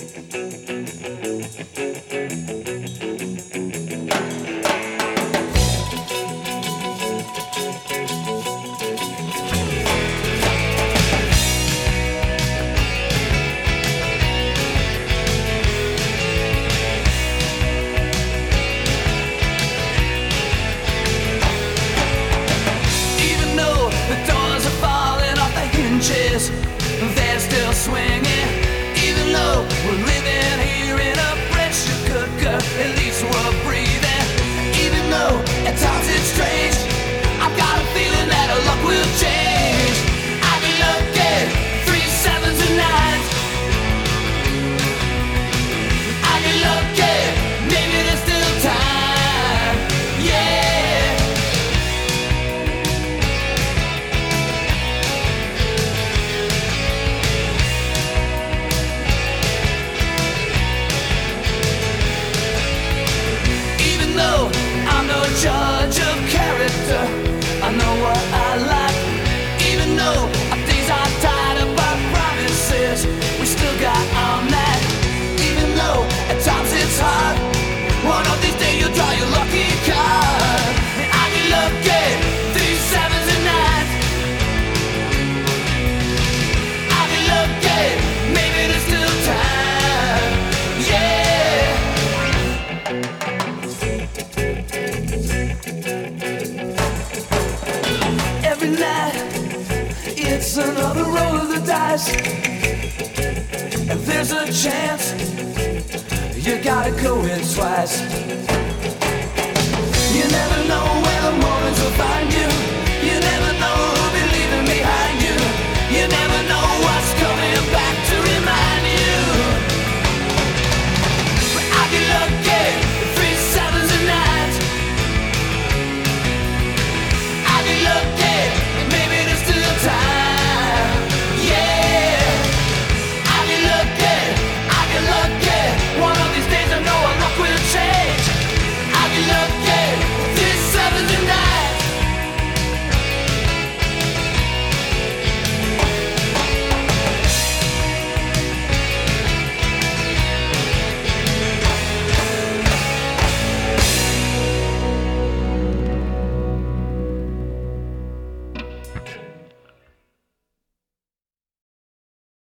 They're still swinging, even though we're living here in a pressure cooker. At least we're breathing, even though at times it's strange. I've got a feeling that our luck will change. I can look at 3 7s and 9s. I can look at maybe there's still time. Yeah. I'm no judge of character. I know what I like. Even though things are tied up by promises, we still got on that. Even though at times it's hard, one of these days you'll draw your lucky card. And I can look at 3 7s and 9s. I can look at maybe there's still time. Yeah. Every night, it's another roll of the dice. If there's a chance, you gotta go in twice. You never know where the mornings will find you. You never know